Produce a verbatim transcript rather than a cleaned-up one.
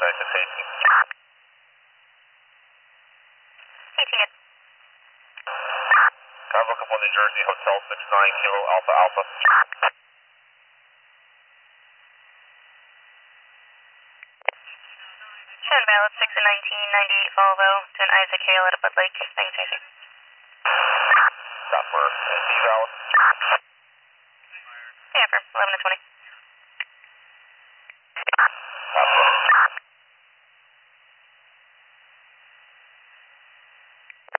back to safety. eighteen. Bravo Couple New Jersey, Hotel six nine, Kilo Alpha Alpha. Shen Ballot six and nineteen, ninety-eight Volvo, to an Isaac Hale at a Bud Lake. Thanks, Tracy. Stop for eval. Yeah, for eleven to twenty.